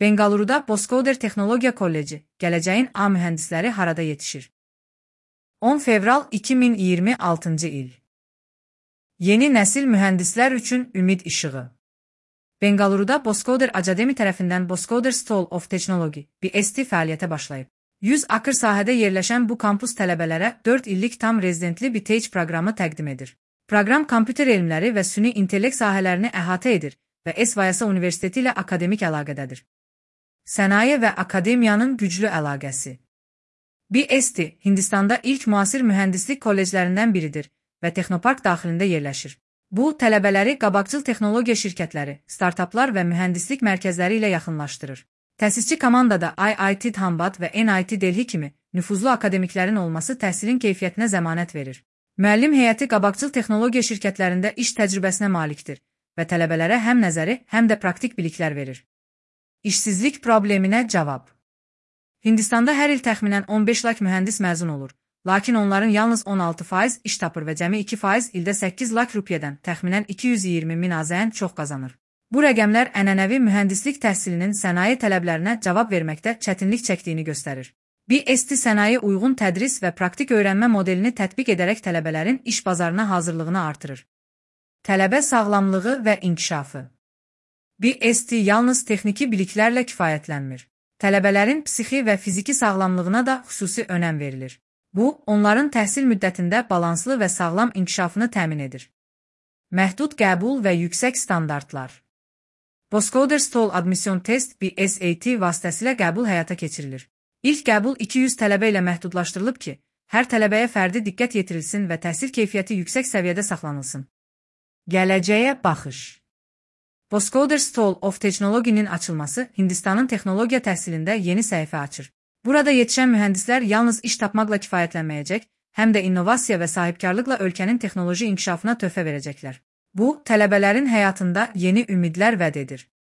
Bengaluruda Boskoder Texnologiya Kolleci, gələcəyin A mühəndisləri harada yetişir? 10 fevral 2026 il. Yeni nəsil mühəndislər üçün ümid işığı. Bengaluruda Boskoder Academy tərəfindən Boskoder School of Technology, BST fəaliyyətə başlayıb. 100 akr sahədə yerləşən bu kampus tələbələrə 4 illik tam rezidentli BTH proqramı təqdim edir. Proqram kompüter elmləri və süni intellekt sahələrini əhatə edir və SYS Universiteti ilə akademik əlaqədədir. Sənaye və akademiyanın güclü əlaqəsi. BST, Hindistanda ilk müasir mühəndislik kolleclərindən biridir və Texnopark daxilində yerləşir. Bu, tələbələri qabaqcıl texnologiya şirkətləri, startaplar və mühəndislik mərkəzləri ilə yaxınlaşdırır. Təsisçi komandada IIT Dhanbad və NIT Delhi kimi nüfuzlu akademiklərin olması təhsilin keyfiyyətinə zəmanət verir. Müəllim heyəti qabaqcıl texnologiya şirkətlərində iş təcrübəsinə malikdir və tələbələrə həm nəzəri, həm də praktik biliklər verir. İşsizlik probleminə cavab. Hindistanda hər il təxminən 15 lakh mühəndis məzun olur, lakin onların yalnız 16% iş tapır və cəmi 2% ildə 8 lakh rupiyədən təxminən 220 min azəyan çox qazanır. Bu rəqəmlər ənənəvi mühəndislik təhsilinin sənaye tələblərinə cavab verməkdə çətinlik çəkdiyini göstərir. BST sənaye uyğun tədris və praktik öyrənmə modelini tətbiq edərək tələbələrin iş bazarına hazırlığını artırır. Tələbə sağlamlığı və inkişafı. BST yalnız texniki biliklərlə kifayətlənmir. Tələbələrin psixi və fiziki sağlamlığına da xüsusi önəm verilir. Bu, onların təhsil müddətində balanslı və sağlam inkişafını təmin edir. Məhdud qəbul və yüksək standartlar. Boskoder Stall Admission Test BSAT vasitəsilə qəbul həyata keçirilir. İlk qəbul 200 tələbə ilə məhdudlaşdırılıb ki, hər tələbəyə fərdi diqqət yetirilsin və təhsil keyfiyyəti yüksək səviyyədə saxlanılsın. Gələcəyə baxış. Boskoder School of Technology-nin açılması Hindistanın texnologiya təhsilində yeni səhifə açır. Burada yetişən mühəndislər yalnız iş tapmaqla kifayətlənməyəcək, həm də innovasiya və sahibkarlıqla ölkənin texnoloji inkişafına töhfə verəcəklər. Bu, tələbələrin həyatında yeni ümidlər vəd edir.